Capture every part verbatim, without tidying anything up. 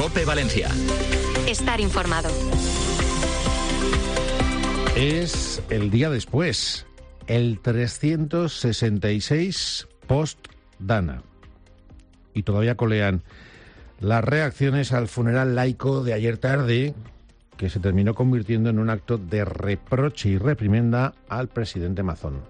COPE Valencia. Estar informado. Es el día después, el trescientos sesenta y seis post-Dana. Y todavía colean las reacciones al funeral laico de ayer tarde, que se terminó convirtiendo en un acto de reproche y reprimenda al presidente Mazón.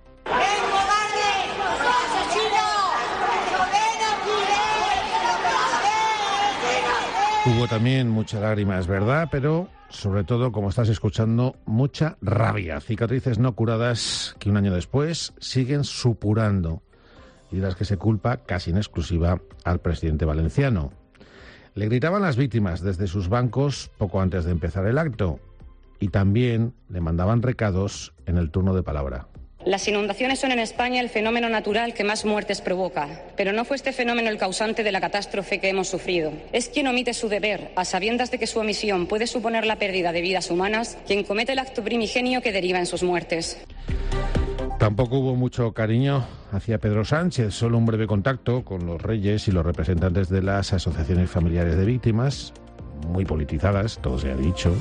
Hubo también mucha lágrima, es verdad, pero sobre todo, como estás escuchando, mucha rabia. Cicatrices no curadas que un año después siguen supurando y de las que se culpa casi en exclusiva al presidente valenciano. Le gritaban las víctimas desde sus bancos poco antes de empezar el acto y también le mandaban recados en el turno de palabra. Las inundaciones son en España el fenómeno natural que más muertes provoca, pero no fue este fenómeno el causante de la catástrofe que hemos sufrido. Es quien omite su deber, a sabiendas de que su omisión puede suponer la pérdida de vidas humanas, quien comete el acto primigenio que deriva en sus muertes. Tampoco hubo mucho cariño hacia Pedro Sánchez, solo un breve contacto con los reyes y los representantes de las asociaciones familiares de víctimas, muy politizadas, todo se ha dicho,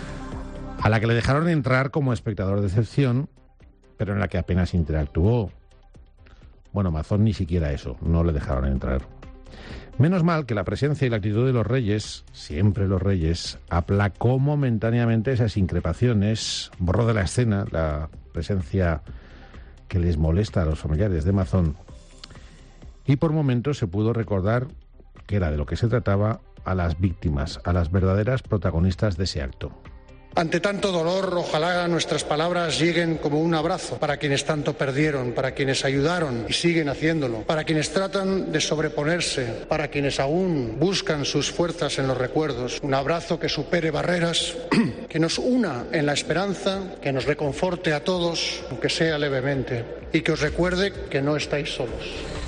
a la que le dejaron entrar como espectador de excepción, pero en la que apenas interactuó. Bueno, Mazón ni siquiera eso, no le dejaron entrar. Menos mal que la presencia y la actitud de los reyes, siempre los reyes, aplacó momentáneamente esas increpaciones, borró de la escena la presencia que les molesta a los familiares de Mazón, y por momentos se pudo recordar que era de lo que se trataba a las víctimas, a las verdaderas protagonistas de ese acto. Ante tanto dolor, ojalá nuestras palabras lleguen como un abrazo para quienes tanto perdieron, para quienes ayudaron y siguen haciéndolo, para quienes tratan de sobreponerse, para quienes aún buscan sus fuerzas en los recuerdos. Un abrazo que supere barreras, que nos una en la esperanza, que nos reconforte a todos, aunque sea levemente, y que os recuerde que no estáis solos.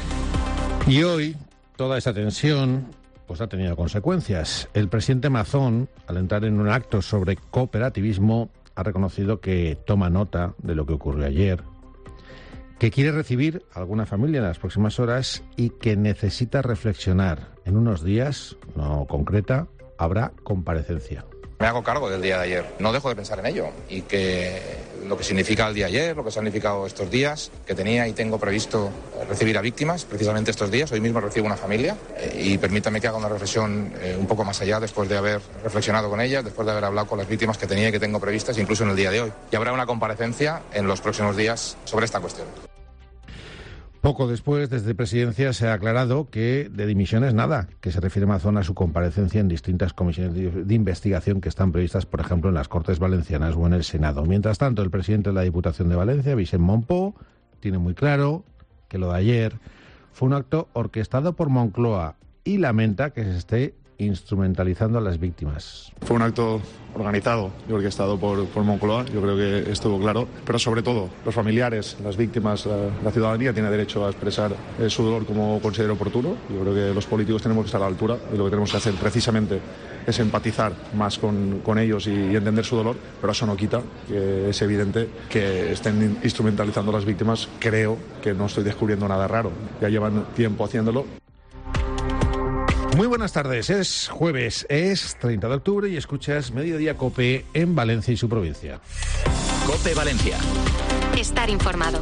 Y hoy, toda esa tensión pues ha tenido consecuencias. El presidente Mazón, al entrar en un acto sobre cooperativismo, ha reconocido que toma nota de lo que ocurrió ayer, que quiere recibir a alguna familia en las próximas horas y que necesita reflexionar. En unos días, no concreta, habrá comparecencia. Me hago cargo del día de ayer, no dejo de pensar en ello y que lo que significa el día de ayer, lo que ha significado estos días, que tenía y tengo previsto recibir a víctimas precisamente estos días. Hoy mismo recibo una familia eh, y permítame que haga una reflexión eh, un poco más allá después de haber reflexionado con ellas, después de haber hablado con las víctimas que tenía y que tengo previstas incluso en el día de hoy. Y habrá una comparecencia en los próximos días sobre esta cuestión. Poco después, desde Presidencia se ha aclarado que de dimisiones nada, que se refiere Mazón a su comparecencia en distintas comisiones de investigación que están previstas, por ejemplo, en las Cortes Valencianas o en el Senado. Mientras tanto, el presidente de la Diputación de Valencia, Vicent Montpó, tiene muy claro que lo de ayer fue un acto orquestado por Moncloa y lamenta que se esté instrumentalizando a las víctimas. Fue un acto organizado y orquestado por, por Moncloa, yo creo que estuvo claro, pero sobre todo los familiares, las víctimas, la, la ciudadanía tiene derecho a expresar eh, su dolor como considere oportuno. Yo creo que los políticos tenemos que estar a la altura y lo que tenemos que hacer precisamente es empatizar más con, con ellos y, y entender su dolor, pero eso no quita que es evidente que estén instrumentalizando a las víctimas. Creo que no estoy descubriendo nada raro, ya llevan tiempo haciéndolo. Muy buenas tardes, es jueves, es treinta de octubre y escuchas Mediodía COPE en Valencia y su provincia. COPE Valencia. Estar informado.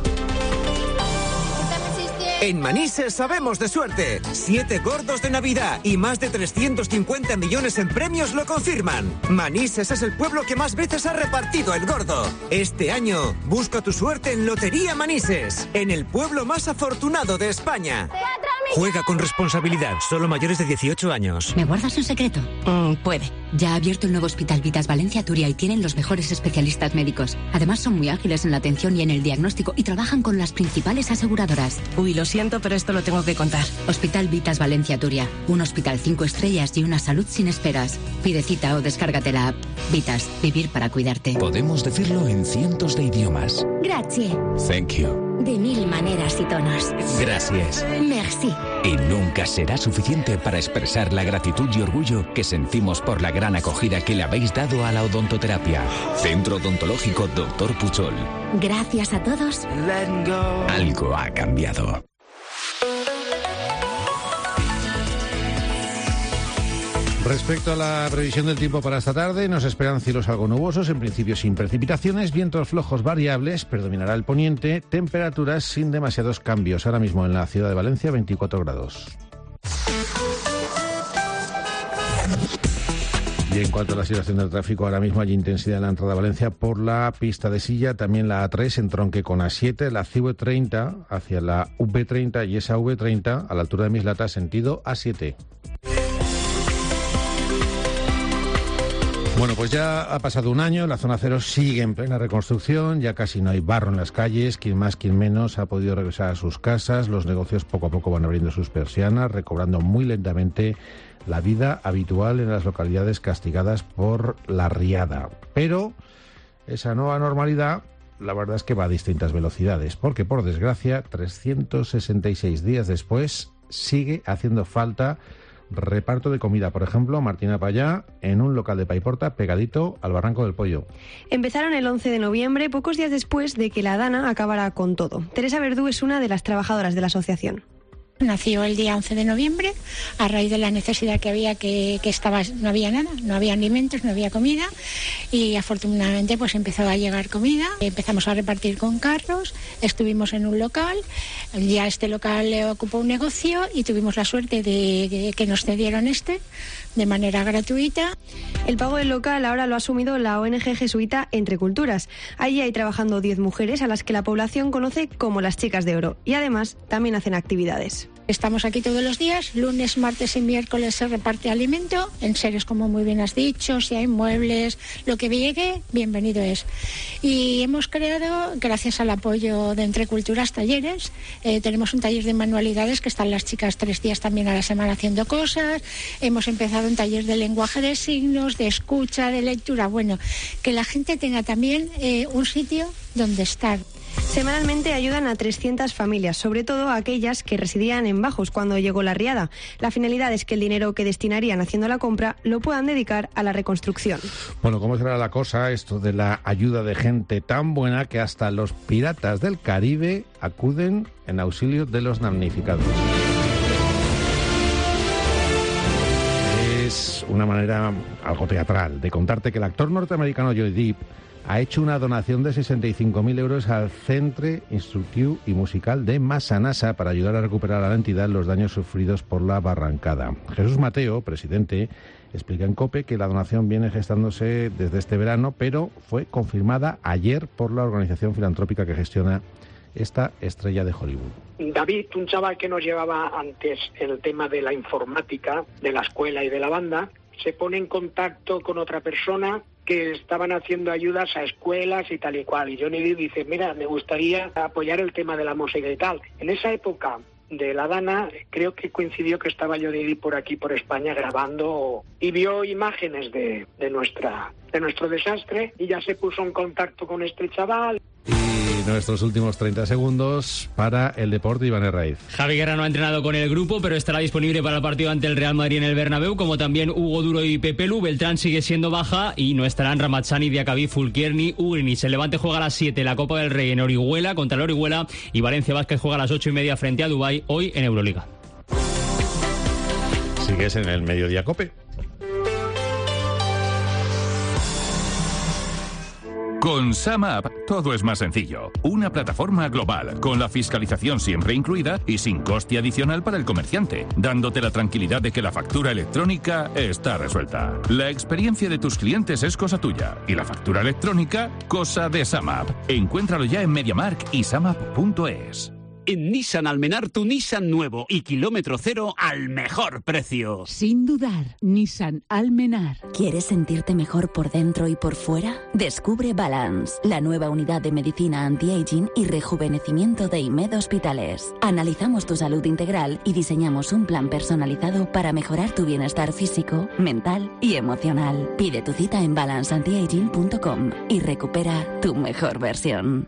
En Manises sabemos de suerte. Siete gordos de Navidad y más de trescientos cincuenta millones en premios lo confirman. Manises es el pueblo que más veces ha repartido el gordo. Este año, busca tu suerte en Lotería Manises, en el pueblo más afortunado de España. Juega con responsabilidad, solo mayores de dieciocho años. ¿Me guardas un secreto? Mm, puede. Ya ha abierto el nuevo Hospital Vitas Valencia Turia y tienen los mejores especialistas médicos. Además son muy ágiles en la atención y en el diagnóstico y trabajan con las principales aseguradoras. Uy, lo siento, pero esto lo tengo que contar. Hospital Vitas Valencia Turia, un hospital cinco estrellas y una salud sin esperas. Pide cita o descárgate la app. Vitas, vivir para cuidarte. Podemos decirlo en cientos de idiomas. Grazie. Thank you. De mil maneras y tonos. Gracias. Merci. Y nunca será suficiente para expresar la gratitud y orgullo que sentimos por la gran acogida que le habéis dado a la odontoterapia. Centro Odontológico doctor Puchol. Gracias a todos. Algo ha cambiado. Respecto a la previsión del tiempo para esta tarde, nos esperan cielos algo nubosos, en principio sin precipitaciones, vientos flojos variables, predominará el poniente, temperaturas sin demasiados cambios. Ahora mismo en la ciudad de Valencia, veinticuatro grados. Y en cuanto a la situación del tráfico, ahora mismo hay intensidad en la entrada a Valencia por la pista de Silla, también la A tres en tronque con A siete, la C V treinta hacia la V treinta y esa V treinta a la altura de Mislata, sentido A siete. Bueno, pues ya ha pasado un año, la zona cero sigue en plena reconstrucción, ya casi no hay barro en las calles, quien más, quien menos ha podido regresar a sus casas, los negocios poco a poco van abriendo sus persianas, recobrando muy lentamente la vida habitual en las localidades castigadas por la riada. Pero esa nueva normalidad, la verdad es que va a distintas velocidades, porque por desgracia, trescientos sesenta y seis días después, sigue haciendo falta reparto de comida. Por ejemplo, Martina Payá, en un local de Paiporta pegadito al Barranco del Pollo. Empezaron el once de noviembre, pocos días después de que la Dana acabara con todo. Teresa Verdú es una de las trabajadoras de la asociación. Nació el día once de noviembre a raíz de la necesidad que había, que, que estaba, no había nada, no había alimentos, no había comida y afortunadamente pues empezó a llegar comida. Empezamos a repartir con carros, estuvimos en un local, ya este local le ocupó un negocio y tuvimos la suerte de, de que nos cedieron este de manera gratuita. El pago del local ahora lo ha asumido la O N G jesuita Entre Culturas. Allí hay trabajando diez mujeres a las que la población conoce como las Chicas de Oro y además también hacen actividades. Estamos aquí todos los días, lunes, martes y miércoles se reparte alimento, en seres como muy bien has dicho, si hay muebles, lo que llegue, bienvenido es. Y hemos creado, gracias al apoyo de Entre Culturas, talleres, eh, tenemos un taller de manualidades que están las chicas tres días también a la semana haciendo cosas, hemos empezado un taller de lenguaje de signos, de escucha, de lectura, bueno, que la gente tenga también eh, un sitio donde estar. Semanalmente ayudan a trescientas familias, sobre todo a aquellas que residían en Bajos cuando llegó la riada. La finalidad es que el dinero que destinarían haciendo la compra lo puedan dedicar a la reconstrucción. Bueno, ¿cómo será la cosa esto de la ayuda de gente tan buena que hasta los piratas del Caribe acuden en auxilio de los damnificados? Es una manera algo teatral de contarte que el actor norteamericano Johnny Depp ha hecho una donación de sesenta y cinco mil euros al Centre Instructiu y Musical de Massanassa para ayudar a recuperar a la entidad los daños sufridos por la barrancada. Jesús Mateo, presidente, explica en COPE que la donación viene gestándose desde este verano, pero fue confirmada ayer por la organización filantrópica que gestiona esta estrella de Hollywood. David, un chaval que nos llevaba antes el tema de la informática, de la escuela y de la banda, se pone en contacto con otra persona que estaban haciendo ayudas a escuelas y tal y cual. Y Johnny Depp dice, mira, me gustaría apoyar el tema de la música y tal. En esa época de la Dana, creo que coincidió que estaba Johnny Depp por aquí, por España, grabando y vio imágenes de, de, nuestra, de nuestro desastre y ya se puso en contacto con este chaval. Y nuestros últimos treinta segundos para el deporte, Iván Herraiz. Javi Guerra no ha entrenado con el grupo, pero estará disponible para el partido ante el Real Madrid en el Bernabéu, como también Hugo Duro y Pepe Lu. Beltrán sigue siendo baja y no estarán Ramazzani, Diacabí, Fulquier, Ugrinich. El Levante juega a las siete la Copa del Rey en Orihuela contra el Orihuela y Valencia Vázquez juega a las ocho y media frente a Dubái, hoy en Euroliga. Sigues en el Mediodía COPE. Con SumUp todo es más sencillo. Una plataforma global, con la fiscalización siempre incluida y sin coste adicional para el comerciante, dándote la tranquilidad de que la factura electrónica está resuelta. La experiencia de tus clientes es cosa tuya y la factura electrónica, cosa de SumUp. Encuéntralo ya en MediaMarkt y SumUp punto es. En Nissan Almenar, tu Nissan nuevo y kilómetro cero al mejor precio. Sin dudar, Nissan Almenar. ¿Quieres sentirte mejor por dentro y por fuera? Descubre Balance, la nueva unidad de medicina anti-aging y rejuvenecimiento de IMED Hospitales. Analizamos tu salud integral y diseñamos un plan personalizado para mejorar tu bienestar físico, mental y emocional. Pide tu cita en balance anti aging punto com y recupera tu mejor versión.